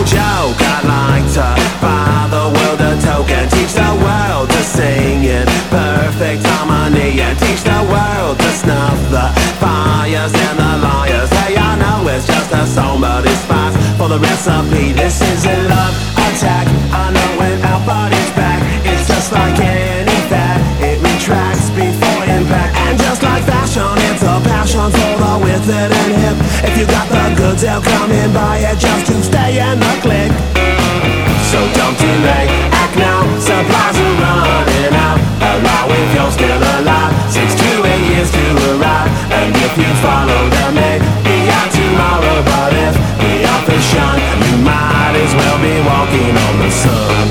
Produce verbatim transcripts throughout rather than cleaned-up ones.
joke. I'd like to buy the world a token, teach the world to sing in perfect harmony, and teach the world to snuff the fires and the liars. Hey, I know it's just a song, but it's spice for the recipe. This is a love attack. I know when our body's back, it's just like any fat, it retracts before impact. And just like fashion, it's a passion for the withered and hip. If you got the goods, they'll come and buy it just to stay in the click. So don't delay, act now, supplies are running out. Allow if you're still alive, six to eight years to arrive. And if you follow them, maybe out tomorrow. But if the office shine, you might as well be walking on the sun.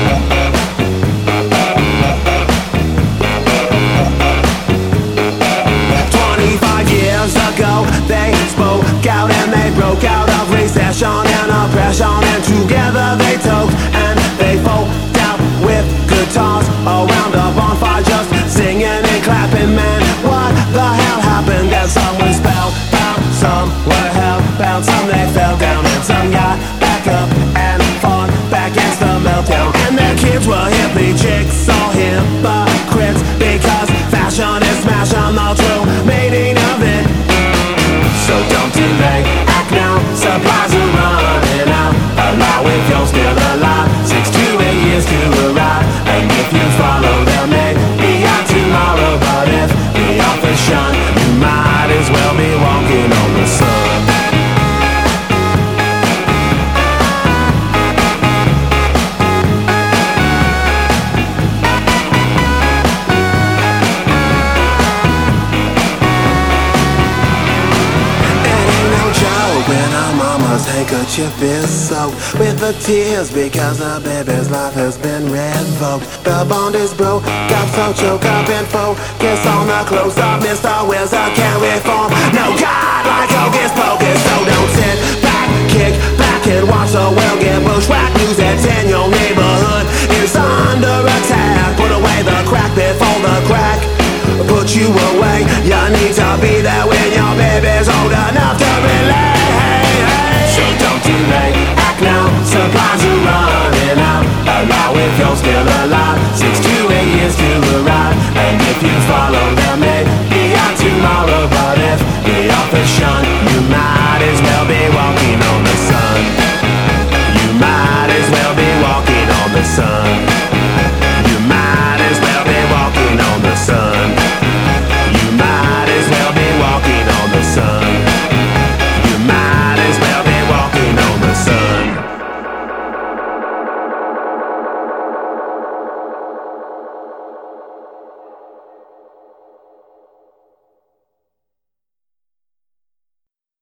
Twenty-five years ago, they spoke out and they broke out of recession and oppression, and together they talked and they folked out with guitars around a bonfire, just singing and clapping. Man, what the hell happened? And some were spellbound, some were hellbound, some they fell down, and some got back up and fought back against the meltdown. And their kids were hippie chicks or hypocrites, because fashion is smashing the true meaning of it. So don't delay, act now, supplies are running out. Allow if you're still alive, six to eight years to arrive. And if you follow them, maybe out tomorrow. But if the office shine, you might as well be walking on the sun. When our mama's handkerchief is soaked with the tears because the baby's life has been revoked. The bond is broke, got so choked up and focus on the close up. Mister Wizard can't reform. No God like Hocus Pocus, so don't sit